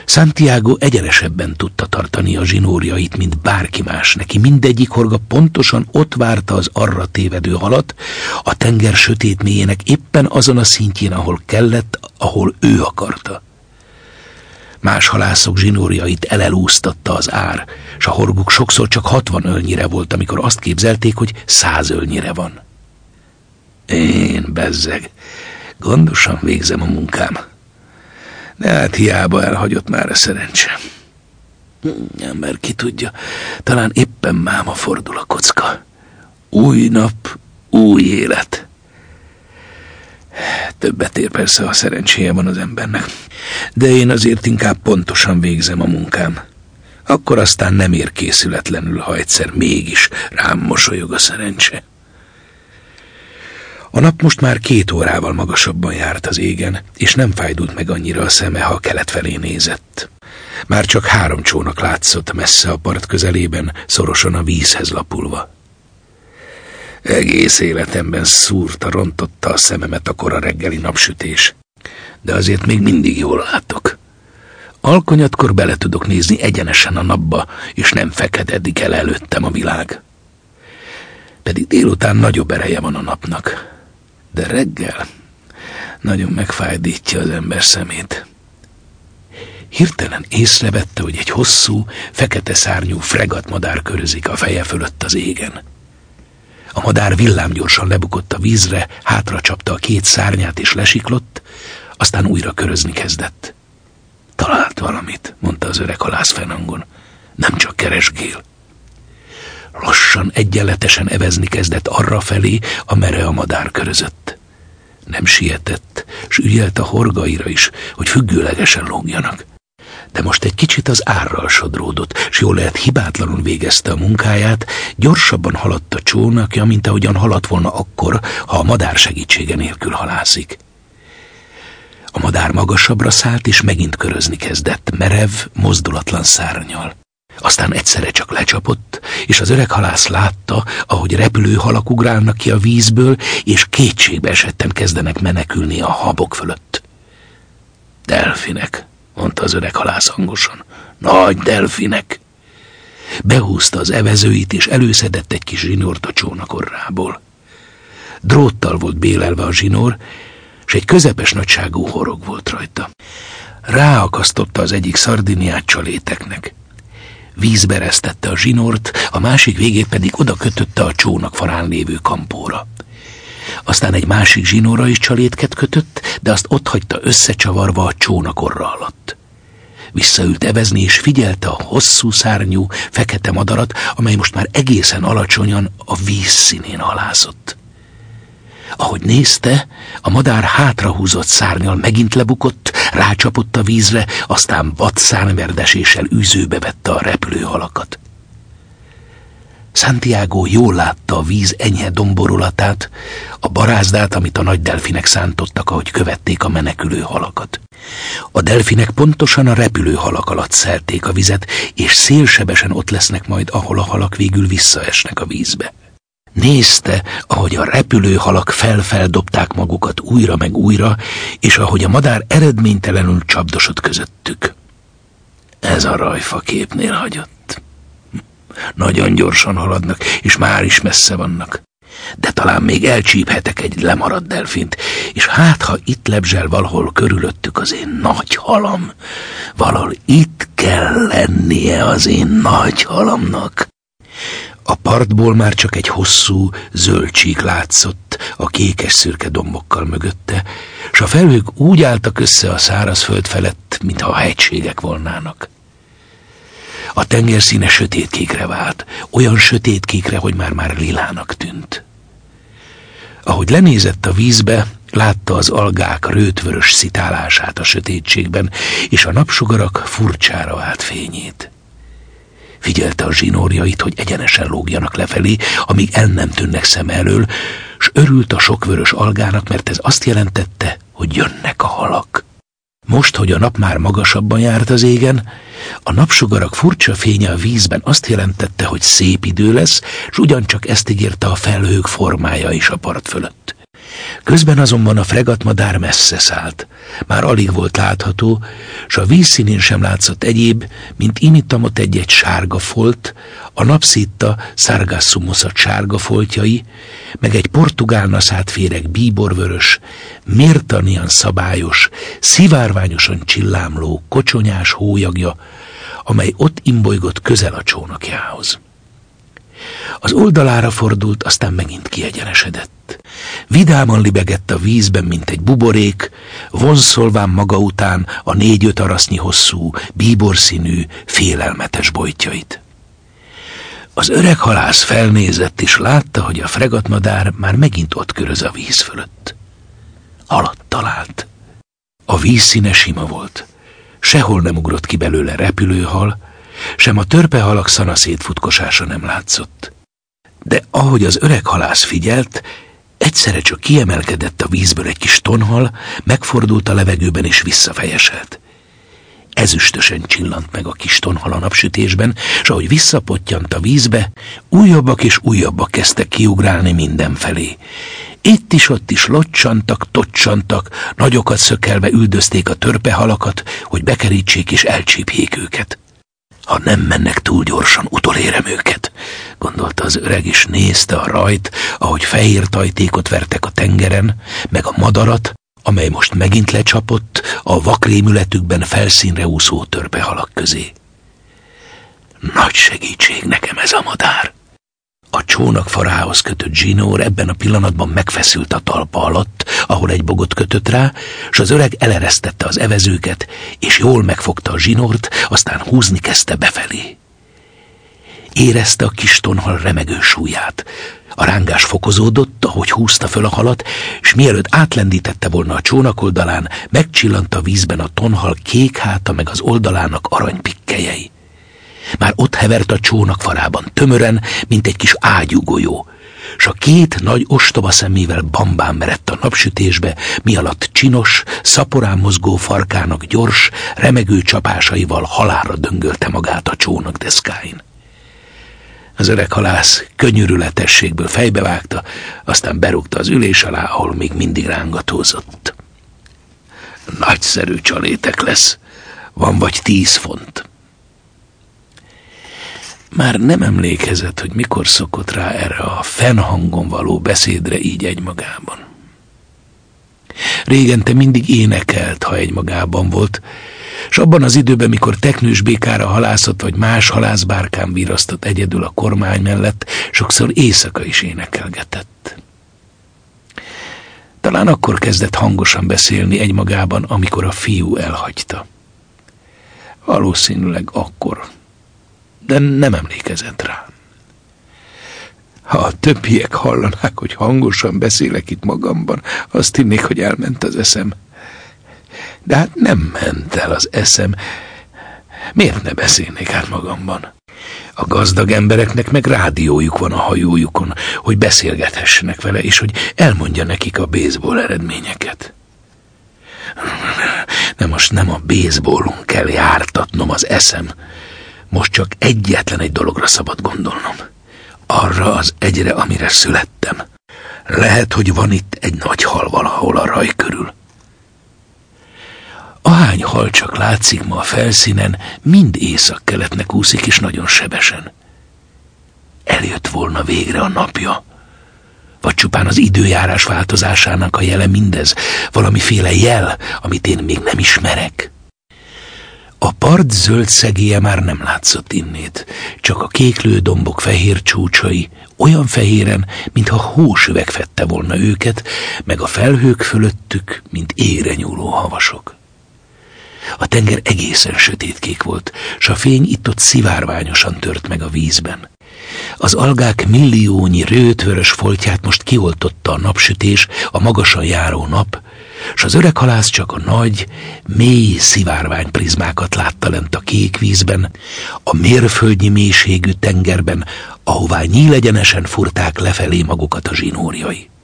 Santiago egyenesebben tudta tartani a zsinórjait, mint bárki más. Neki mindegyik horga pontosan ott várta az arra tévedő halat, a tenger sötét mélyének éppen azon a szintjén, ahol kellett, ahol ő akarta. Más halászok zsinórjait elelúsztatta az ár, s a horguk sokszor csak 60 ölnyire volt, amikor azt képzelték, hogy 100 ölnyire van. Én, bezzeg, gondosan végzem a munkám. De hát hiába elhagyott már a szerencse. Ember ki tudja, talán éppen máma fordul a kocka. Új nap, új élet. Többet ér persze, ha szerencséje van az embernek. De én azért inkább pontosan végzem a munkám. Akkor aztán nem ér készületlenül, ha egyszer mégis rám mosolyog a szerencse. A nap most már 2 órával magasabban járt az égen, és nem fájdult meg annyira a szeme, ha kelet felé nézett. Már csak 3 csónak látszott messze a part közelében, szorosan a vízhez lapulva. Egész életemben szúrta, rontotta a szememet a kora reggeli napsütés. De azért még mindig jól látok. Alkonyatkor bele tudok nézni egyenesen a napba, és nem feketedik el előttem a világ. Pedig délután nagyobb ereje van a napnak. De reggel nagyon megfájdítja az ember szemét. Hirtelen észrevette, hogy egy hosszú, fekete szárnyú fregattmadár körözik a feje fölött az égen. A madár villámgyorsan lebukott a vízre, hátra csapta a 2 szárnyát és lesiklott, aztán újra körözni kezdett. Talált valamit, mondta az öreg halász fennhangon. Nem csak keresgél. Lassan, egyenletesen evezni kezdett arrafelé, amerre a madár körözött. Nem sietett, s ügyelt a horgaira is, hogy függőlegesen lógjanak. De most egy kicsit az árral sodródott, s jól lehet hibátlanul végezte a munkáját, gyorsabban haladt a csónakja, mint ahogyan haladt volna akkor, ha a madár segítsége nélkül halászik. A madár magasabbra szállt, és megint körözni kezdett, merev, mozdulatlan szárnnyal. Aztán egyszerre csak lecsapott, és az öreg halász látta, ahogy repülő halak ugrálnak ki a vízből, és kétségbe esetten kezdenek menekülni a habok fölött. Delfinek, mondta az öreg halász hangosan. Nagy delfinek! Behúzta az evezőit, és előszedett egy kis zsinort a csónakorrából. Dróttal volt bélelve a zsinór, s egy közepes nagyságú horog volt rajta. Ráakasztotta az egyik szardiniát csaléteknek. Vízbe eresztette a zsinort, a másik végét pedig oda kötötte a csónak farán lévő kampóra. Aztán egy másik zsinóra is csalétket kötött, de azt otthagyta összecsavarva a csónakorra alatt. Visszaült evezni, és figyelte a hosszú szárnyú, fekete madarat, amely most már egészen alacsonyan a víz színén halászott. Ahogy nézte, a madár hátrahúzott szárnnyal megint lebukott, rácsapott a vízre, aztán vadszárnyverdeséssel űzőbe vette a repülőhalakat. Santiago jól látta a víz enyhe domborulatát, a barázdát, amit a nagy delfinek szántottak, ahogy követték a menekülő halakat. A delfinek pontosan a repülőhalak alatt szelték a vizet, és szélsebesen ott lesznek majd, ahol a halak végül visszaesnek a vízbe. Nézte, ahogy a repülőhalak felfeldobták magukat újra meg újra, és ahogy a madár eredménytelenül csapdosott közöttük. Ez a rajfa képnél hagyott. Nagyon gyorsan haladnak, és már is messze vannak. De talán még elcsíphetek egy lemaradt delfint, és hát, ha itt lebzsel valahol körülöttük az én nagy halam, valahol itt kell lennie az én nagy halamnak. A partból már csak egy hosszú, zöld csík látszott a kékes-szürke dombokkal mögötte, s a felhők úgy álltak össze a szárazföld felett, mintha a hegységek volnának. A tenger színe sötétkékre vált, olyan sötétkékre, hogy már lilának tűnt. Ahogy lenézett a vízbe, látta az algák rőtvörös szitálását a sötétségben, és a napsugarak furcsára vált fényét. Figyelte a zsinórjait, hogy egyenesen lógjanak lefelé, amíg el nem tűnnek szem elől, s örült a sok vörös algának, mert ez azt jelentette, hogy jönnek a halak. Most, hogy a nap már magasabban járt az égen, a napsugarak furcsa fénye a vízben azt jelentette, hogy szép idő lesz, s ugyancsak ezt ígérte a felhők formája is a part fölött. Közben azonban a fregattmadár messze szállt. Már alig volt látható, s a vízszínén sem látszott egyéb, mint imitamot egy-egy sárga folt, a napszitta Sargassumusat sárga foltjai, meg egy portugál naszátféreg bíborvörös, mértanian szabályos, szivárványosan csillámló, kocsonyás hólyagja, amely ott imbolygott közel a csónakjához. Az oldalára fordult, aztán megint kiegyenesedett. Vidáman libegett a vízben, mint egy buborék, vonszolván maga után a 4-5 arasznyi hosszú, bíborszínű, félelmetes bojtjait. Az öreg halász felnézett, és látta, hogy a fregattmadár már megint ott köröz a víz fölött. Halat talált. A víz színe sima volt. Sehol nem ugrott ki belőle repülőhal, sem a törpehalak szanaszét futkosása nem látszott. De ahogy az öreg halász figyelt, egyszerre csak kiemelkedett a vízből egy kis tonhal, megfordult a levegőben és visszafejeselt. Ezüstösen csillant meg a kis tonhal a napsütésben, s ahogy visszapottyant a vízbe, újabbak és újabbak kezdtek kiugrálni mindenfelé. Itt is, ott is locsantak, tocsantak, nagyokat szökelve üldözték a törpehalakat, hogy bekerítsék és elcsípjék őket. Ha nem mennek túl gyorsan, utolérem őket, gondolta az öreg, és nézte a rajt, ahogy fehér tajtékot vertek a tengeren, meg a madarat, amely most megint lecsapott a vakrémületükben felszínre úszó törpehalak közé. Nagy segítség nekem ez a madár. A csónak farához kötött zsinór ebben a pillanatban megfeszült a talpa alatt, ahol egy bogot kötött rá, s az öreg eleresztette az evezőket, és jól megfogta a zsinort, aztán húzni kezdte befelé. Érezte a kis tonhal remegő súlyát. A rángás fokozódott, ahogy húzta föl a halat, és mielőtt átlendítette volna a csónak oldalán, megcsillant a vízben a tonhal kék háta meg az oldalának aranypikkelyei. Már ott hevert a csónak farában tömören, mint egy kis ágyúgolyó, s a 2 nagy ostoba szemével bambán merett a napsütésbe, mi alatt csinos, szaporán mozgó farkának gyors, remegő csapásaival halálra döngölte magát a csónak deszkáin. Az öreg halász könyörületességből fejbevágta, aztán berúgta az ülés alá, ahol még mindig rángatózott. Nagyszerű csalétek lesz, van vagy 10 font. Már nem emlékezett, hogy mikor szokott rá erre a fennhangon való beszédre így egymagában. Régente mindig énekelt, ha egymagában volt, s abban az időben, mikor teknős békára halászott, vagy más halászbárkán virasztott egyedül a kormány mellett, sokszor éjszaka is énekelgetett. Talán akkor kezdett hangosan beszélni egymagában, amikor a fiú elhagyta. Valószínűleg akkor, de nem emlékezett rá. Ha a többiek hallanák, hogy hangosan beszélek itt magamban, azt hinnék, hogy elment az eszem. De hát nem ment el az eszem. Miért ne beszélnék át magamban? A gazdag embereknek meg rádiójuk van a hajójukon, hogy beszélgethessenek vele, és hogy elmondja nekik a baseball eredményeket. De most nem a baseballon kell jártatnom az eszem. Most csak egyetlen egy dologra szabad gondolnom. Arra az egyre, amire születtem. Lehet, hogy van itt egy nagy hal valahol a raj körül. Ahány hal csak látszik ma a felszínen, mind északkeletnek úszik, és nagyon sebesen. Eljött volna végre a napja. Vagy csupán az időjárás változásának a jele mindez, valamiféle jel, amit én még nem ismerek. A part zöld szegélye már nem látszott innét, csak a kéklő dombok fehér csúcsai, olyan fehéren, mintha hósüveg fedte volna őket, meg a felhők fölöttük, mint égre nyúló havasok. A tenger egészen sötétkék volt, s a fény itt-ott szivárványosan tört meg a vízben. Az algák milliónyi rőtvörös foltját most kioltotta a napsütés, a magasan járó nap, s az öreg halász csak a nagy, mély szivárványprizmákat látta lent a kék vízben, a mérföldnyi mélységű tengerben, ahová nyílegyenesen furták lefelé magukat a zsinórjai.